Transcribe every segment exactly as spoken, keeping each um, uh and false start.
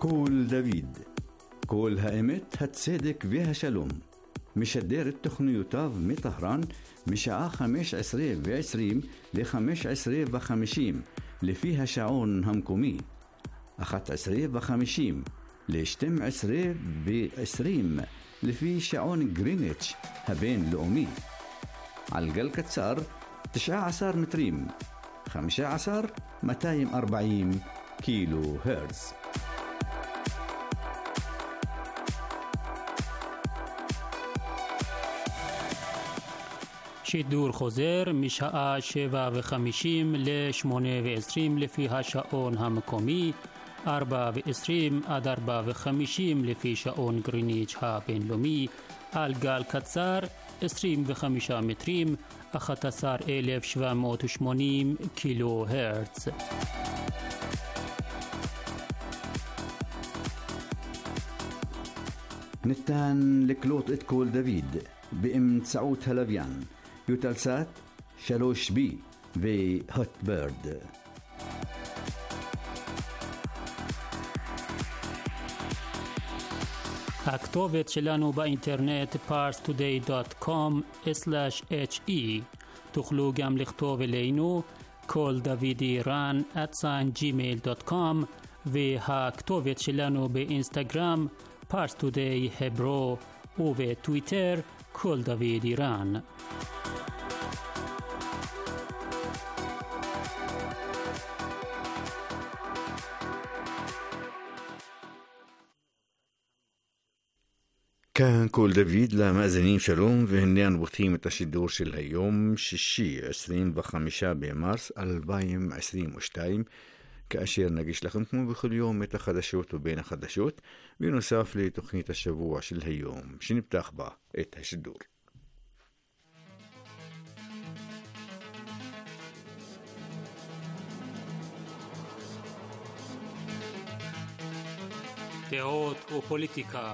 קול דוד, קול האמת, הצדק והשלום. משדר את תוכניותיו מטהרן משעה חמש עשרה ועשרים ל-חמש עשרה וחמישים לפי השעון המקומי, אחת עשרה וחמישים ל-שתים עשרה ועשרים לפי שעון גריניץ' הבינלאומי. על גל קצר תשע עשרה מטרים, חמישה עשר מאתיים וארבעים קילו הרץ. שידור חוזר משעה שבע וחמישים לשמונה ועשרים לפי השעון המקומי, ארבע ועשרים עד ארבע וחמישים לפי שעון גריניץ' הבינלאומי, על גל קצר עשרים וחמישה מטרים, אחת עשרה אלף שבע מאות ושמונים קילו הרץ. ניתן לקלוט את קול דוד באמצעות הלוויין יוטלסאט שלוש בי והוטברד. הכתובת שלנו באינטרנט פארס טודיי דוט קום סלאש אייץ' אי. תוכלו גם לכתוב אלינו קול דוד איראן את ג'ימייל דוט קום, והכתובת שלנו באינסטגרם פארס טודיי הברו, ובטוויטר קול דוד איראן. כאן קול דוד למאזינים שלום, והנה אנו פותחים את השידור של היום שישי עשרים וחמישה במרס אלפיים עשרים ושתיים, כאשר נגיש לכם כמו בכל יום את החדשות ובין החדשות, בנוסף לתוכנית השבוע של היום שנפתח בה את השידור. דעות ופוליטיקה.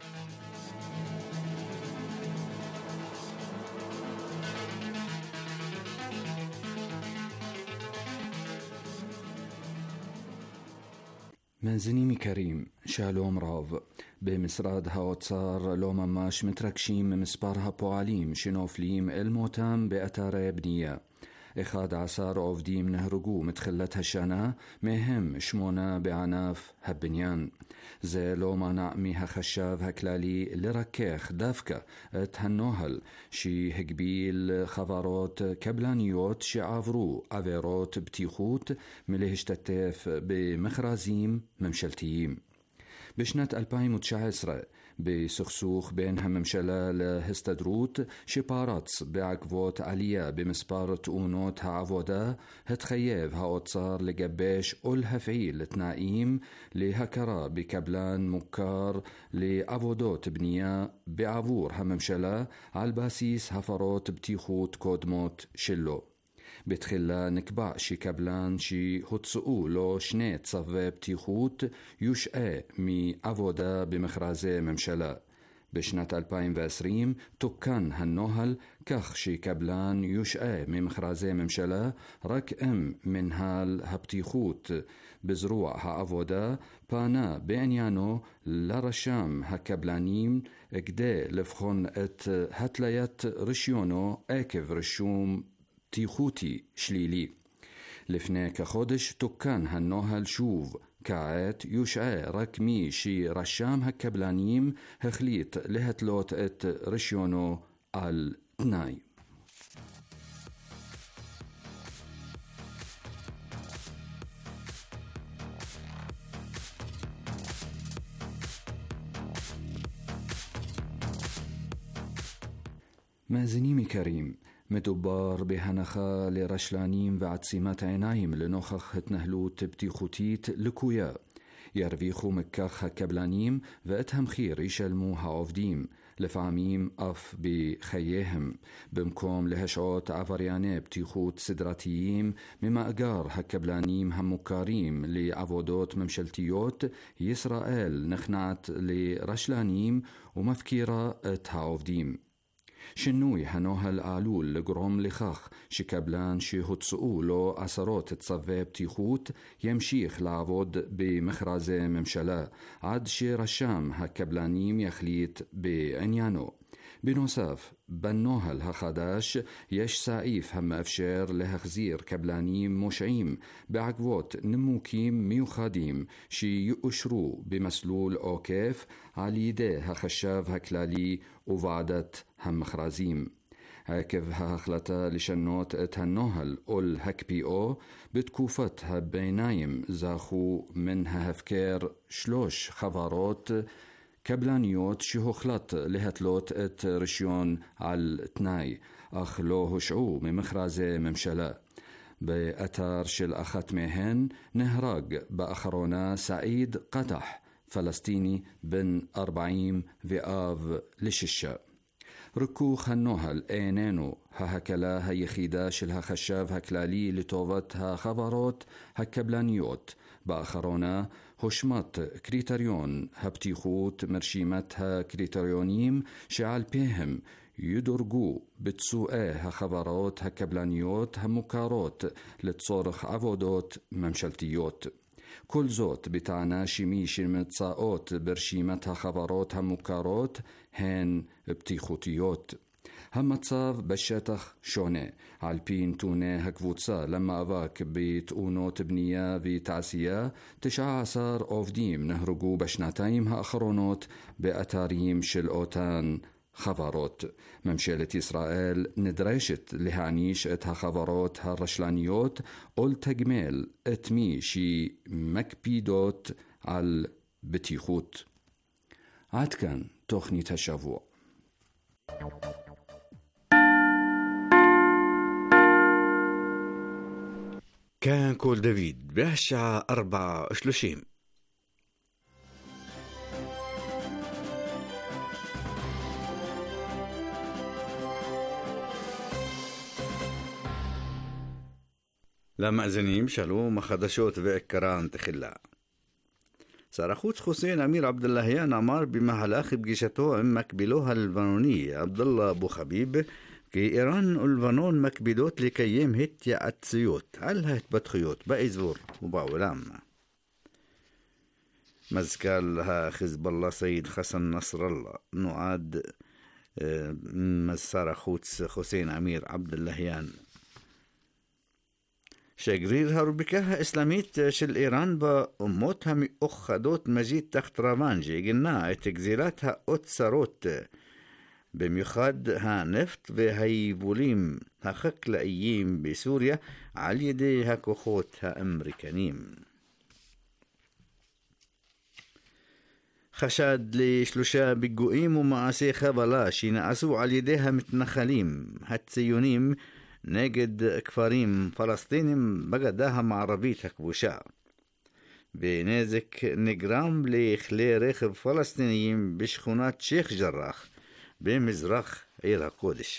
מאזינים יקרים, שלום רב. במשרד האוצר לא ממש מתרגשים ממספר הפועלים שנופלים אל מותם באתרי בנייה. אחד עשר עובדים נהרגו מתחילת השנה, מהם שמונה בענף הבניין. זה לא מנע מהחשב הכללי לרכך דווקא את הנוהל שהגביל חברות קבלניות שעברו עבירות בטיחות מלהשתתף במכרזים ממשלתיים. בשנת אלפיים ותשע עשרה, בסכסוך בין הממשלה להסתדרות שפרץ בעקבות עלייה במספר תאונות העבודה, התחייב האוצר לגבש ולהפעיל תנאים להכרה בקבלן מוכר לעבודות בנייה בעבור הממשלה על בסיס הפרות בטיחות קודמות שלו. בתחילה נקבע שקבלן שהוצאו לו שני צווי בטיחות יושעה מעבודה במכרזי ממשלה. בשנת אלפיים ועשרים תוקן הנוהל כך שקבלן יושעה ממכרזי ממשלה רק אם מנהל הבטיחות בזרוע העבודה פנה בעניינו לרשם הקבלנים כדי לבחון את התליית רישיונו עקב רישום בטיחותי שלילי. לפני כחודש תוקן הנוהל שוב, כעת יושעה רק מי שרשם הקבלנים החליט להתלות את רישיונו על תנאי. מאזינים יקרים, מדובר בהנחה לרשלנים ועצימת עיניים לנוכח התנהלות בטיחותית לקויה. ירוויחו מכך הקבלנים ואת המחיר ישלמו העובדים, לפעמים אף בחייהם, במקום להשעות עברייני בטיחות סדרתיים ממאגר הקבלנים המוכרים לעבודות ממשלתיות. ישראל נכנעת לרשלנים ומפקירה את העובדים. שינוי הנוהל עלול לגרום לכך שקבלן שהוצאו לו עשרות צווי בטיחות ימשיך לעבוד במכרזי ממשלה עד שרשם הקבלנים יחליט בעניינו. בנוסף, בנוהל החדש יש סעיף המאפשר להחזיר קבלנים מושעים בעקבות נימוקים מיוחדים שיאושרו במסלול עוקף על ידי החשב הכללי וועדת המכרזים. עקב ההחלטה לשנות את הנוהל או להקפיאו, בתקופת הביניים זכו מן ההפקר שלוש חברות קבלניות שהוחלט להתלות את רישיון על תנאי, אך לא הושעו ממכרזי ממשלה. באתר של אחת מהן נהרג באחרונה סעיד קטח, פלסטיני בן ארבעים ואב לשישה. ריכוך הנוהל איננו ההקלה היחידה של החשב הכללי לטובת החברות הקבלניות. באחרונה הושמט קריטריון הבטיחות מרשימת הקריטריונים שעל פיהם ידורגו ביצועי החברות הקבלניות המוכרות לצורך עבודות ממשלתיות. כל זאת בטענה שמי שנמצאות ברשימת החברות המוכרות הן בטיחותיות. המצב בשטח שונה. על פי נתוני הקבוצה למאבק בתאונות בנייה ותעשייה, תשעה עשר עובדים נהרגו בשנתיים האחרונות באתרים של אותן חברות. ממשלת ישראל נדרשת להעניש את החברות הרשלניות או לתגמל את מי שמקפידות על בטיחות. עד כאן תוכנית השבוע. كان كول دافيد بهالساعة أربعة وثلاثين. למאזינים שלום, החדשות ועיקרן תחילה. שר החוץ חוסיין אמיר עבדלהיאן אמר במהלך פגישתו עם מקבילו הלבנוני עבדאללה אבו חביב כי איראן ולבנון מקפידות לקיים התייעצויות על ההתפתחויות באזור ובעולם. מזכ"ל החיזבאללה סייד חסן נסראללה נועד שר החוץ חוסיין אמיר עבדלהיאן. שגריר הרפובליקה האסלאמית של איראן באומות המאוחדות מג'יד תחת רבנג'י גינה את גזירת האוצרות, במיוחד הנפט והיבולים החקלאיים בסוריה על ידי הכוחות האמריקנים. חשד לשלושה פיגועים ומעשי חבלה שנעשו על ידי המתנחלים הציונים נגד כפרים פלסטינים בגדה המערבית הכבושה, ונזק נגרם לכלי רכב פלסטיניים בשכונת שייח ג'ראח במזרח עיר הקודש.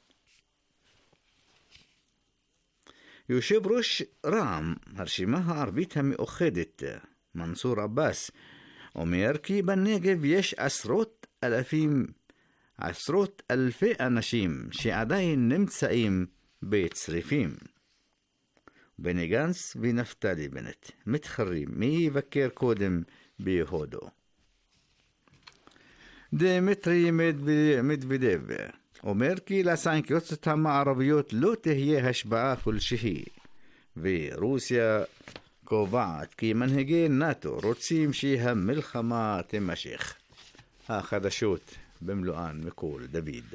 יושב ראש רע"מ, הרשימה הערבית המאוחדת, מנסור עבאס, אומר כי בנגב יש עשרות אלפים, עשרות אלפי אנשים שעדיין נמצאים בצריפים. בני גנץ ונפתלי בנט מתחרים מי יבקר קודם בהודו. דמיטרי מדוודב אומר כי לסנקציות המערביות לא תהיה השפעה כלשהי, ורוסיה קובעת כי מנהיגי נאטו רוצים שהמלחמה תימשך. החדשות במלואן מקול דוד.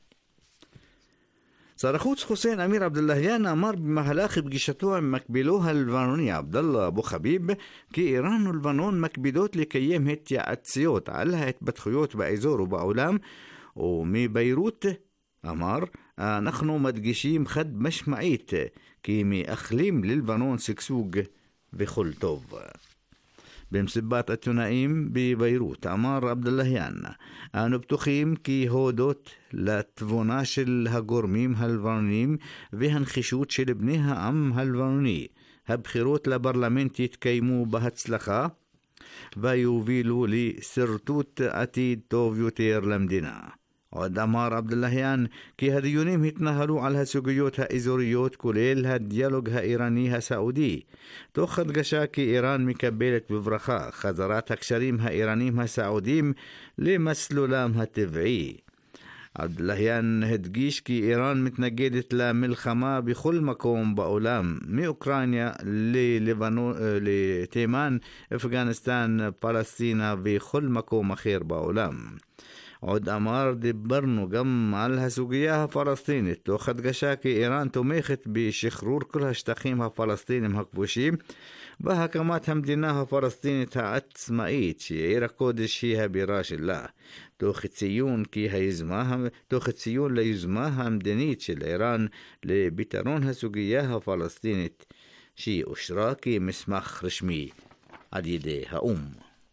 שר החוץ חוסיין אמיר עבדלהיאן אמר במהלך פגישתו עם מקבילו הלבנוני עבדאללה אבו חביב כי איראן ולבנון מקפידות לקיים התייעצויות על ההתפתחויות באזור ובעולם, ומביירות אמר אנחנו מדגישים חד משמעית כי מאחלים ללבנון שגשוג וכל טוב. במסיבת עיתונאים בביירות אמר עבדלהיאן אנו בטוחים כי הודות לתבונה של הגורמים הלבנונים והנחישות של בני העם הלבנוני הבחירות לפרלמנט יתקיימו בהצלחה ויובילו לסרטוט עתיד טוב יותר למדינה. עוד אמר עבדולאהיאן כי הדיונים התנהלו על הסוגיות האזוריות כולל הדיאלוג האיראני הסעודי, תוך הדגשה כי איראן מקבלת בברכה חזרת הקשרים האיראנים הסעודיים למסלולם הטבעי. עבדולאהיאן הדגיש כי איראן מתנגדת למלחמה בכל מקום בעולם, מאוקראינה ללבנון, לתימן, אפגניסטן, פלסטינה וכל מקום אחר בעולם. עוד אמר דיברנו גם על הסוגיה הפלסטינית, תוך הדגשה כי איראן תומכת בשחרור כל השטחים הפלסטינים הכבושים בהקמת המדינה הפלסטינית העצמאית שעיר הקודש היא הבירה שלה, תוך ציון כי היזמה, תוך ציון ליוזמה המדינית של איראן לפתרון הסוגיה הפלסטינית שאושרה כמסמך רשמי על ידי האו"ם.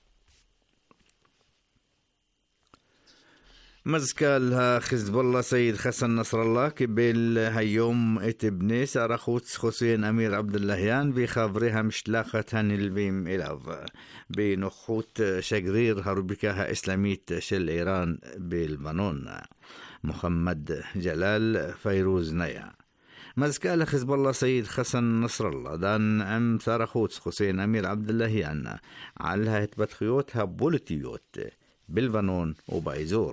מזכ"ל החיזבאללה סייד חסן נסראללה קיבל היום את בני שר החוץ חוסיין אמיר עבדולאהיאן וחברי המשלחת הנלווים אליו בנוכחות שגריר הרפובליקה האסלאמית של איראן בלבנון מוחמד ג'לאל פיירוז ניה. מזכ"ל החיזבאללה סייד חסן נסראללה דן עם שר החוץ חוסיין אמיר עבדולאהיאן על ההתפתחויות הפוליטיות בלבנון ובאזור.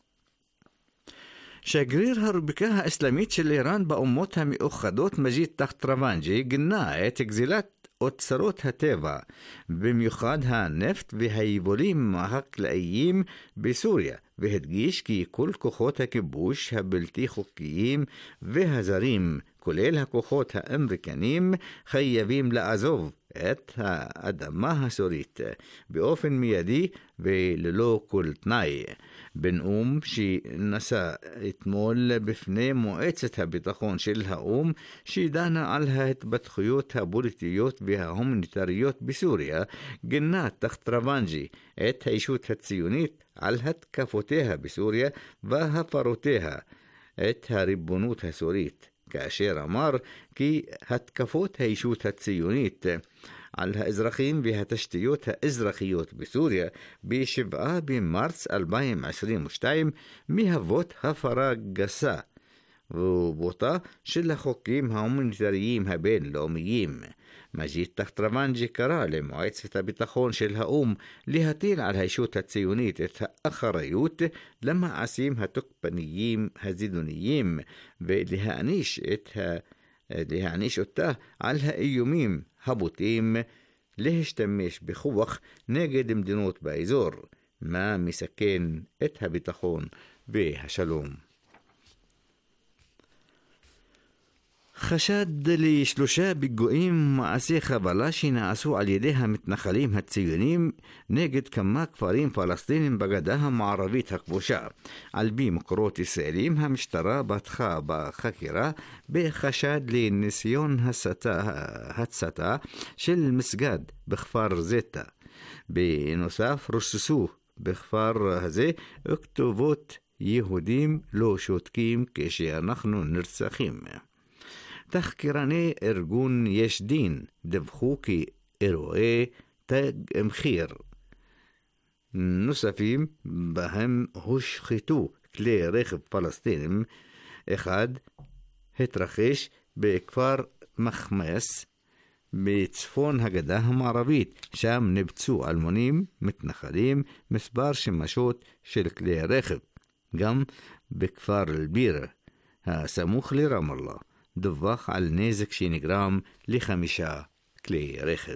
שגריר הרפובליקה האסלאמית של איראן באומות המאוחדות מג'יד טחטרוונג'י גינה את גזילת אוצרות הטבע, במיוחד הנפט והיבולים החקלאיים בסוריה, והדגיש כי כל כוחות הכיבוש הבלתי חוקיים והזרים, כולל הכוחות האמריקנים, חייבים לעזוב את האדמה הסורית באופן מיידי וללא כל תנאי. בנאום שנשא אתמול בפני מועצת הביטחון של האו"ם שדנה על ההתפתחויות הפוליטיות וההומניטריות בסוריה, גינה טחטרוונג'י את הישות הציונית על התקפותיה בסוריה והפרותיה את הריבונות הסורית, כאשר אמר כי התקפות הישות הציונית על האזרחים והתשתיות האזרחיות בסוריה ב-שבעה במרץ אלפיים עשרים ושתיים מהוות הפרה גסה ובוטה של החוקים ההומניטריים הבינלאומיים. מג'יד טחטרוונג'י קרא למועצת הביטחון של האו"ם להטיל על הישות הציונית את האחריות למעשים התוקפניים הזדוניים ולהעניש את ה... להעניש אותה על האיומים הבוטים להשתמש בכוח נגד מדינות באזור, מה מסכן את הביטחון והשלום. חשד לשלושה פיגועים מעשי חבלה שנעשו על ידי המתנחלים הציונים נגד כמה כפרים פלסטינים בגדה המערבית הכבושה. על פי מקורות ישראלים, המשטרה פתחה בחקירה בחשד לניסיון הסתה, הצתה של מסגד בכפר זיתה. בנוסף, רוססו בכפר הזה כתובות יהודים לא שותקים כשאנחנו נרצחים. תחקירני ארגון יש דין דיווחו כי אירועי תג מחיר נוספים בהם הושחתו כלי רכב פלסטינים אחד התרחש בכפר מחמס בצפון הגדה המערבית, שם נפצעו אלמונים מתנחלים מספר שמשות של כלי רכב. גם בכפר אל-בירה הסמוך לרמאללה דווח על נזק שנגרם לחמישה כלי רכב.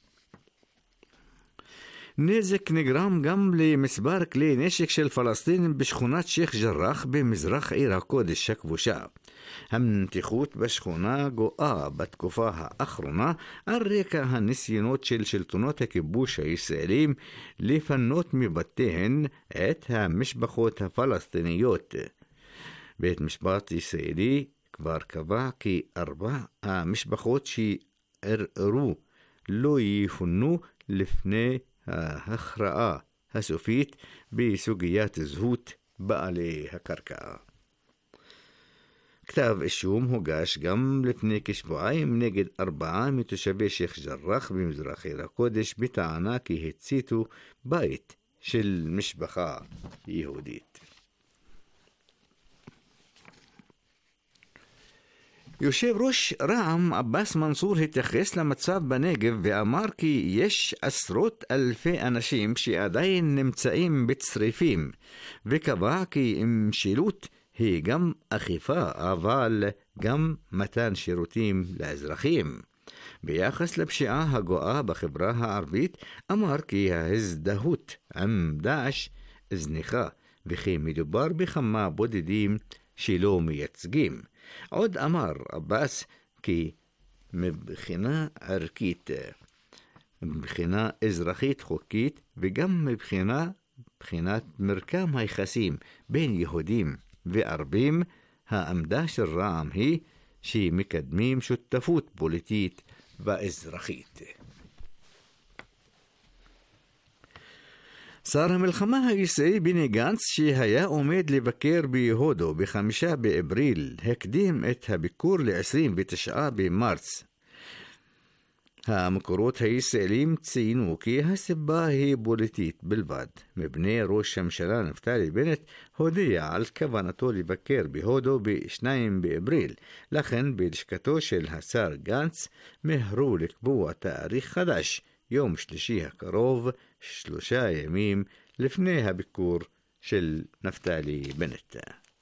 נזק נגרם גם למספר כלי נשק של פלסטינים בשכונת שייח ג'ראח במזרח עיר הקודש הכבושה. המתיחות בשכונה גואה בתקופה האחרונה על רקע הניסיונות של שלטונות הכיבוש הישראלים לפנות מבתיהן את המשפחות הפלסטיניות. בית משפט ישראלי כבר קבע כי ארבע המשפחות שערערו לא יפונו לפני ההכרעה הסופית בסוגיית זהות בעלי הקרקע. כתב אישום הוגש גם לפני כשבועיים נגד ארבעה מתושבי שייח ג'ראח במזרח עיר הקודש בטענה כי הציתו בית של משפחה יהודית. יושב ראש רע"מ עבאס מנסור התייחס למצב בנגב ואמר כי יש עשרות אלפי אנשים שעדיין נמצאים בצריפים, וקבע כי משילות היא גם אכיפה אבל גם מתן שירותים לאזרחים. ביחס לפשיעה הגואה בחברה הערבית אמר כי ההזדהות עם דאעש זניחה וכי מדובר בכמה בודדים שלא מייצגים. עוד אמר עבאס כי מבחינה ערכית, מבחינה אזרחית חוקית וגם מבחינה מבחינת מרקם היחסים בין יהודים וערבים, העמדה של רע"מ היא שמקדמים שותפות פוליטית ואזרחית. שר המלחמה הישראלי בני גנץ, שהיה עומד לבקר בהודו בחמישה באפריל, הקדים את הביקור ל-עשרים ותשעה במרץ. המקורות הישראלים ציינו כי הסיבה היא פוליטית בלבד, מפני ראש הממשלה נפתלי בנט הודיע על כוונתו לבקר בהודו ב-שניים באפריל, לכן בלשכתו של השר גנץ מהרו לקבוע תאריך חדש, יום שלישי הקרוב, שלושה ימים לפני הביקור של נפתלי בנט.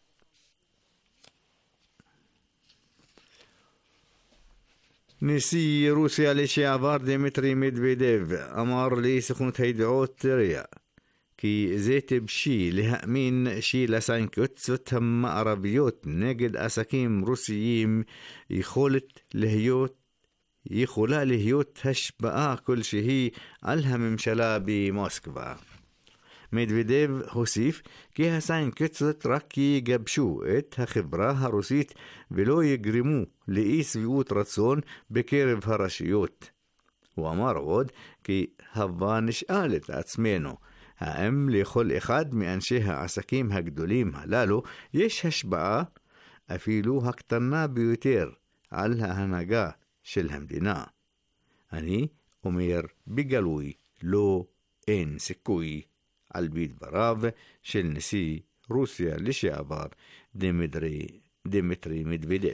נשיא רוסיה לשעבר דמיטרי מדוודב אמר לסוכנות הידיעות ריה כי זה טיפשי להאמין שלסנקציות המערביות נגד עסקים רוסיים יכולת להיות יכולה להיות השפעה כלשהי על הממשלה במוסקבה. מדוודב הוסיף כי הסנקציות רק יגבשו את החברה הרוסית ולא יגרמו לאי שביעות רצון בקרב הרשויות. הוא אמר עוד כי הבה נשאל את עצמנו, האם לכל אחד מאנשי העסקים הגדולים הללו יש השפעה, אפילו הקטנה ביותר, על ההנהגה של המדינה? אני אומר בגלוי, לא, אין סיכוי, על פי דבריו של נשיא רוסיה לשעבר דמיטרי, דמיטרי מדוודב.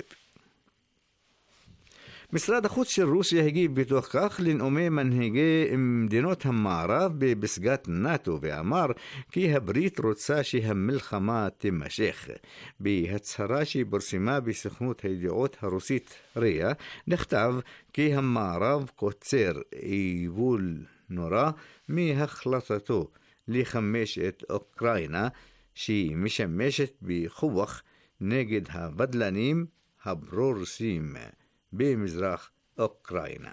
משרד החוץ של רוסיה הגיב בתוך כך לנאומי מנהיגי מדינות המערב בפסגת נאטו ואמר כי הברית רוצה שהמלחמה תימשך. בהצהרה שפורסמה בסוכנות הידיעות הרוסית ריה נכתב כי המערב קוצר יבול נורא מהחלטתו לחמש את אוקראינה, שהיא משמשת בכוח נגד הבדלנים הפרו-רוסים במזרח אוקראינה.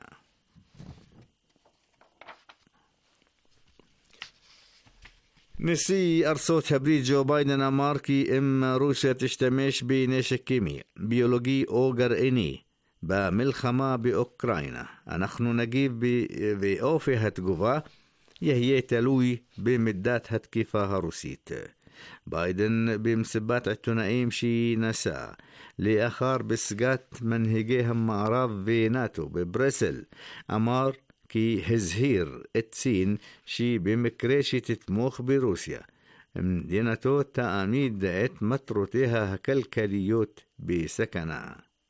נשיא ארצות הברית ג'ו ביידן אמר כי אם רוסיה תשתמש בנשק קימי, ביולוגי או גרעיני במלחמה באוקראינה, אנחנו נגיב באופי התגובה יהיה תלוי במידת התקיפה הרוסית. ביידן במסיבת עיתונאים שנשא לאחר פסגת מנהיגי המערב ונאטו בברסל אמר כי הזהיר את סין שבמקרה שתתמוך ברוסיה, מדינתו תעמיד את מטרותיה הכלכליות בסכנה.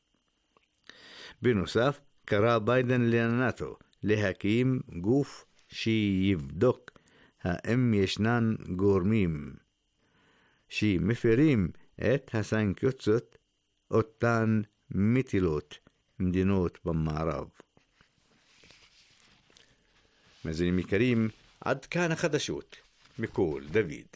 בנוסף, קרא ביידן לנאטו להקים גוף שיבדוק האם ישנן גורמים שמפרים את הסנקציות אותן מטילות מדינות במערב. מאזינים יקרים, עד כאן החדשות מקול דוד.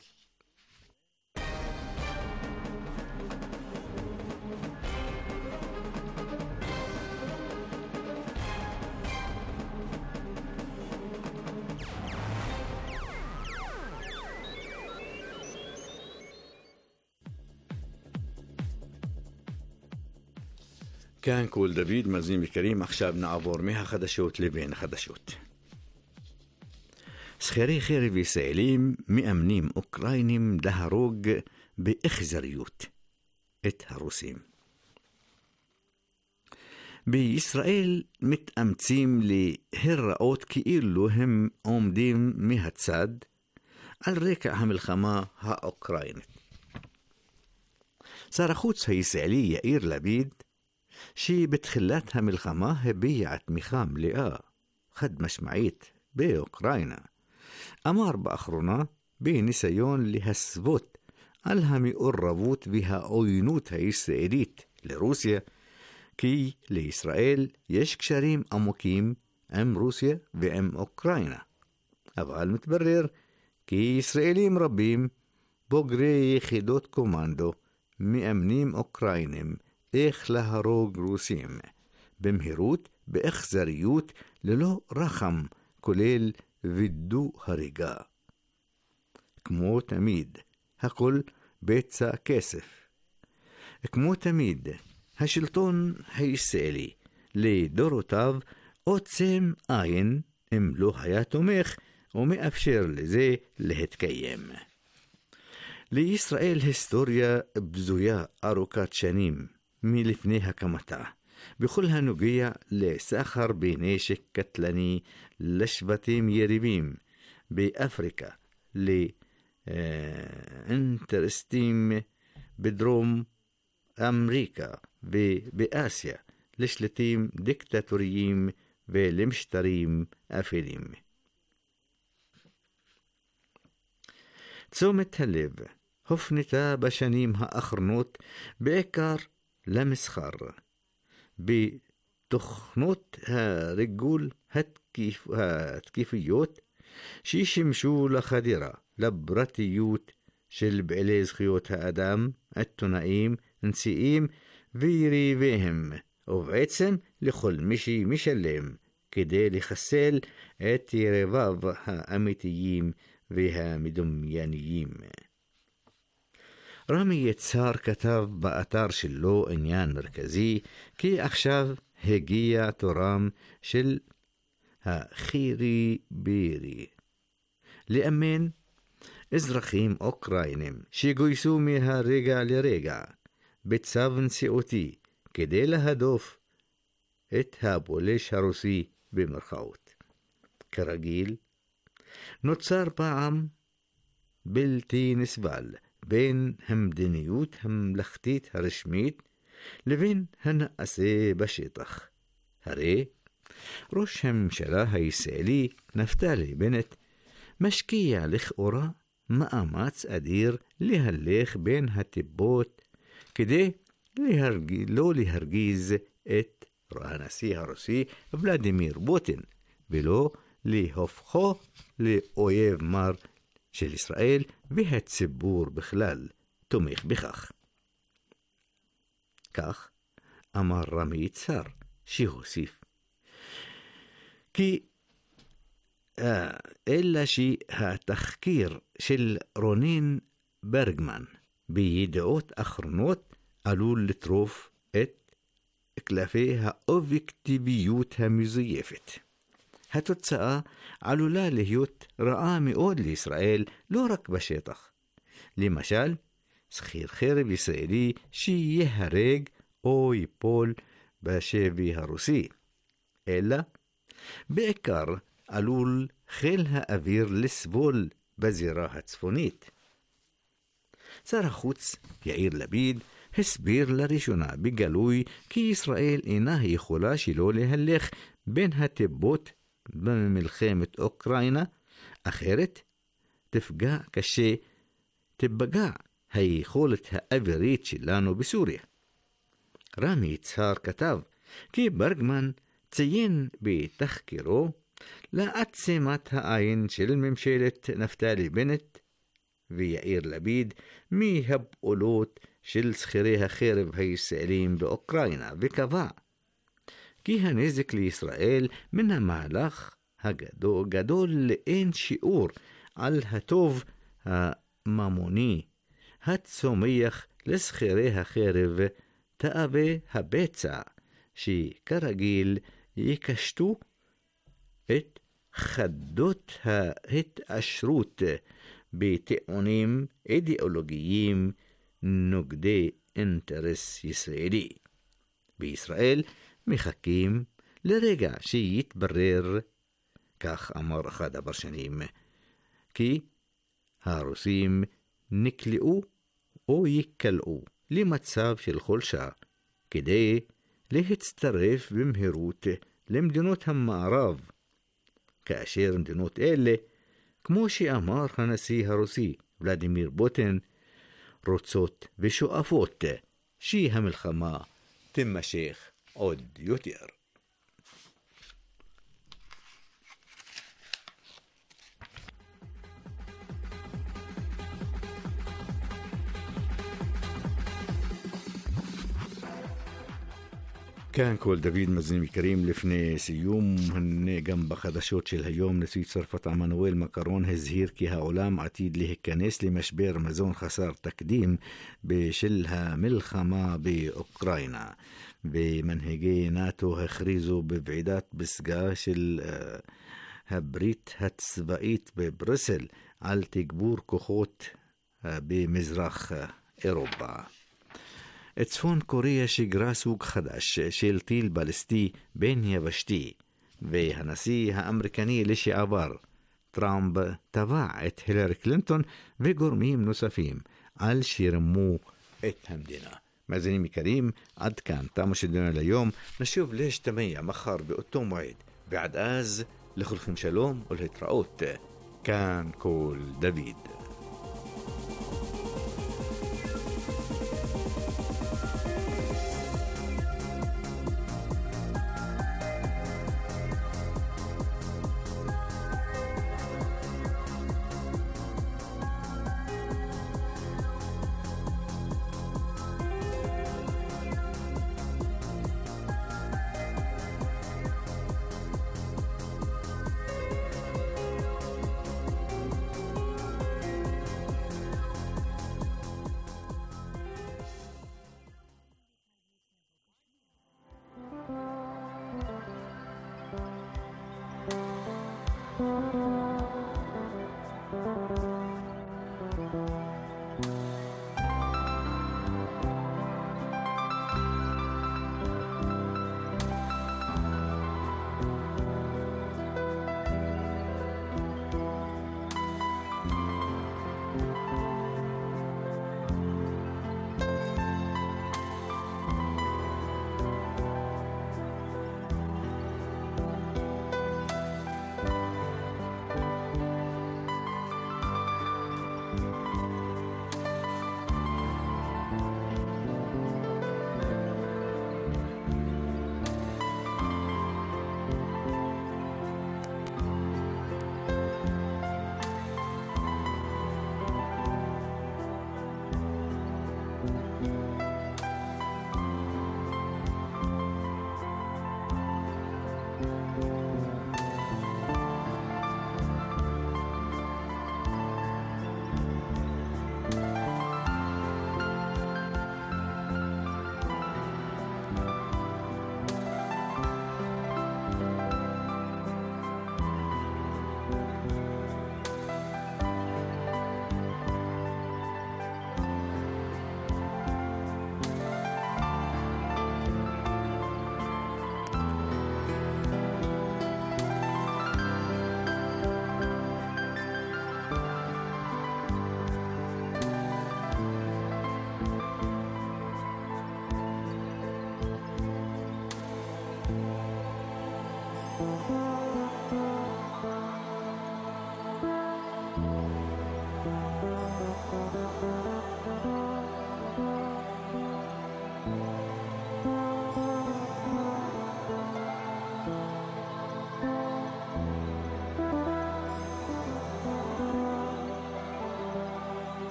כאן קול דוד, מאזינים יקרים, עכשיו נעבור מהחדשות לבין החדשות. שכירי חרב ישראלים מאמנים אוקראינים להרוג באכזריות את הרוסים. בישראל מתאמצים להיראות כאילו הם עומדים מהצד על רקע המלחמה האוקראינית. שר החוץ הישראלי יאיר לפיד שבתחילת המלחמה הביע תמיכה מלאה, חד משמעית, באוקראינה. אמר באחרונה בניסיון להסוות על המעורבות והעוינות הישראלית לרוסיה, כי לישראל יש קשרים עמוקים עם רוסיה ועם אוקראינה. אבל מתברר כי ישראלים רבים, בוגרי יחידות קומנדו, מאמנים אוקראינים איך להרוג רוסים, במהירות, באכזריות, ללא רחם, כולל וידוא הריגה. כמו תמיד, הכל בצע כסף. כמו תמיד, השלטון הישראלי לדורותיו עוצם עין אם לא היה תומך ומאפשר לזה להתקיים. לישראל היסטוריה בזויה ארוכת שנים מלפני הקמתה, בכל הנוגע לסחר בנשק קטלני לשבטים יריבים באפריקה, לאינטרסטים בדרום אמריקה ובאסיה, לשלטים דיקטטוריים ולמשטרים אפלים. תשומת הלב הופנתה בשנים האחרונות בעיקר למסחר, בתוכנות הריגול התקיפ... התקיפיות שישמשו לחדירה לפרטיות של בעלי זכויות האדם, עיתונאים, נשיאים ויריביהם, ובעצם לכל מי שמשלם כדי לחסל את יריביו האמיתיים והמדומייניים. רמי יצהר כתב באתר שלו עניין מרכזי, כי עכשיו הגיע תורם של החירי בירי לאמן אזרחים אוקראינים שגויסו מהרגע לרגע בצו נשיאותי כדי להדוף את הפולש הרוסי במרכאות. כרגיל, נוצר פעם בלתי נסבל בין המדיניות הממלכתית הרשמית לבין הנעשה בשטח. הרי ראש הממשלה הישראלי נפתלי בנט משקיע לכאורה מאמץ אדיר להלך בין הטיפות כדי להרגיז, לא להרגיז את הנשיא הרוסי ולדימיר פוטין, ולא להופכו לאויב מר של ישראל, והציבור בכלל תומך בכך. כך אמר רמי יצהר, שהוסיף כי אלא שהתחקיר של רונן ברגמן בידיעות אחרונות עלול לטרוף את קלפי האובייקטיביות המזויפת. התוצאה עלולה להיות רעה מאוד לישראל, לא רק בשטח. למשל, שכיר חרב ישראלי שיהרג או ייפול בשבי הרוסי, אלא בעיקר עלול חיל האוויר לסבול בזירה הצפונית. שר החוץ יאיר לפיד הסביר לראשונה בגלוי כי ישראל אינה יכולה שלא להלך בין הטיפות במלחמת אוקראינה, אחרת תפגע קשה, תפגע היכולת האווירית שלנו בסוריה. רמי יצהר כתב כי ברגמן ציין בתחקירו לעצימת העין של ממשלת נפתלי בנט ויאיר לפיד מהפעולות של שכירי החרב הישראלים באוקראינה, וקבע כי הנזק לישראל מן המהלך הגדול גדול לאין שיעור על הטוב הממוני הצומח לשכירי החרב תאבי הבצע, שכרגיל יקשטו את חדות ההתעשרות בטיעונים אידיאולוגיים נוגדי אינטרס ישראלי. בישראל מחכים לרגע שיתברר, כך אמר אחד הפרשנים, כי הרוסים נקלעו או יקלעו למצב של חולשה כדי להצטרף במהירות למדינות המערב, כאשר מדינות אלה, כמו שאמר הנשיא הרוסי ולדימיר פוטין, רוצות ושואפות שהמלחמה תימשך עוד יותר. כאן כל דוד מזנים יקרים, לפני סיום הנה גם בחדשות של היום נשיא צרפת עמנואל מקרון הזהיר כי העולם עתיד להיכנס למשבר מזון חסר תקדים בשל המלחמה באוקראינה, ומנהיגי נאטו הכריזו בוועידת פסגה של uh, הברית הצבאית בברסל על תגבור כוחות uh, במזרח uh, אירופה. צפון קוריאה שיגרה סוג חדש של טיל בליסטי בין יבשתי, והנשיא האמריקני לשעבר טראמפ תבע את הילרי קלינטון וגורמים נוספים על שירמו את המדינה. מאזינים יקרים, עד כאן תם השידור להיום. נשוב להשתמע מחר באותו מועד, ועד אז לכולכם שלום ולהתראות. כאן כל דוד.